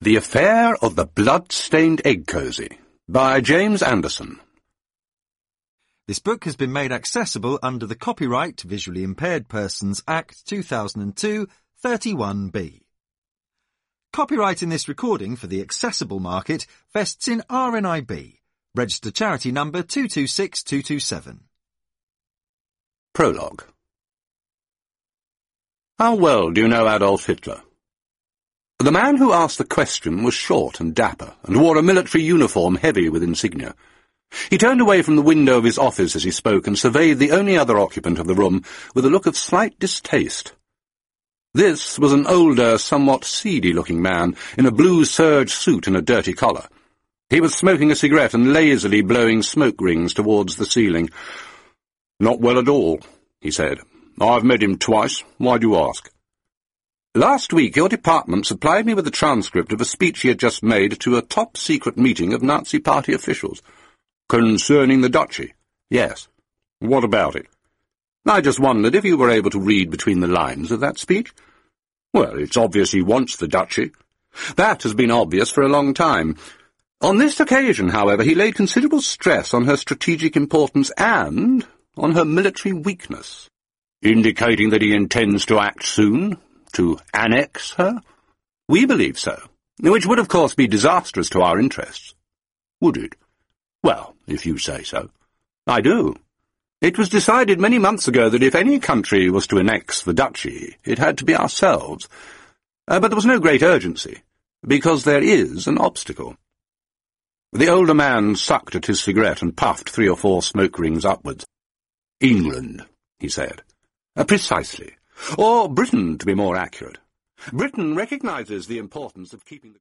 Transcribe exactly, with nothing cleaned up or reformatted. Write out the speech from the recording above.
The Affair of the Blood-Stained Egg Cosy by James Anderson. This book has been made accessible under the Copyright Visually Impaired Persons Act two thousand two, thirty-one B. Copyright in this recording for the accessible market vests in R N I B, registered charity number two two six two two seven. Prologue. How well do you know Adolf Hitler? The man who asked the question was short and dapper, and wore a military uniform heavy with insignia. He turned away from the window of his office as he spoke and surveyed the only other occupant of the room with a look of slight distaste. This was an older, somewhat seedy-looking man in a blue serge suit and a dirty collar. He was smoking a cigarette and lazily blowing smoke rings towards the ceiling. "Not well at all," he said. "I've met him twice. Why do you ask?" "Last week your department supplied me with a transcript of a speech he had just made to a top-secret meeting of Nazi Party officials." "Concerning the duchy?" "Yes." "What about it?" "I just wondered if you were able to read between the lines of that speech." "Well, it's obvious he wants the duchy." "That has been obvious for a long time. On this occasion, however, he laid considerable stress on her strategic importance and on her military weakness." "Indicating that he intends to act soon? To annex her?" "We believe so, which would of course be disastrous to our interests." "Would it?" "Well, if you say so." "I do. It was decided many months ago that if any country was to annex the duchy, it had to be ourselves. Uh, but there was no great urgency, because there is an obstacle." The older man sucked at his cigarette and puffed three or four smoke rings upwards. "England," he said. Uh, "Precisely. Or Britain, to be more accurate. Britain recognises the importance of keeping the